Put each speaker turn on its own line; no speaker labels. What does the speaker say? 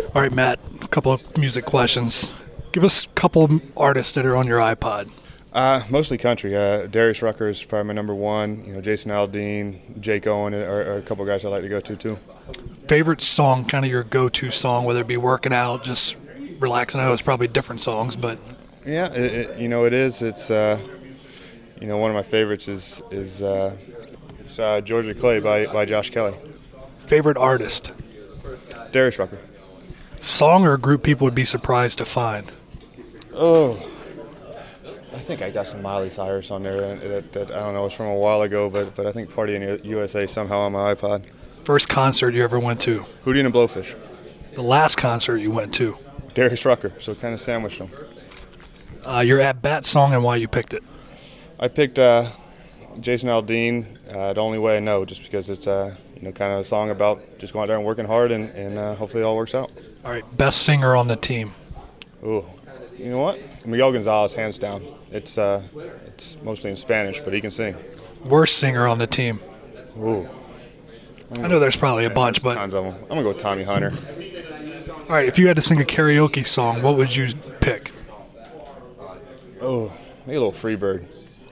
All right, Matt, a couple of music questions. Give us a couple of artists that are on your iPod.
Mostly country. Darius Rucker is probably my number one. Jason Aldean, Jake Owen are a couple guys I like to go to too.
Favorite song, kind of your go-to song, whether it be working out, just relaxing. I know it's probably different songs, but
Yeah, it is. It's one of my favorites is Georgia Clay by Josh Kelly.
favorite artist,
Darius Rucker.
song or group people would be surprised to find.
Oh, I think I got some Miley Cyrus on there that I don't know. It's from a while ago, but I think Party in the USA somehow on my iPod.
First concert you ever went to.
Hootie and the Blowfish.
The last concert you went to.
Darius Rucker. So kind of sandwiched them.
Your at-bat song and why you picked it.
I picked Jason Aldean, The Only Way I Know, just because it's kind of a song about just going out there and working hard and hopefully it all works out.
All right, best singer on the team.
Ooh, you know what? Miguel Gonzalez, hands down. It's mostly in Spanish, but he can sing.
Worst singer on the team.
Ooh.
I know there's probably a bunch, but
Tons of them. I'm going to go with Tommy Hunter.
all right, if you had to sing a karaoke song, what would you pick?
Oh, maybe a little Freebird.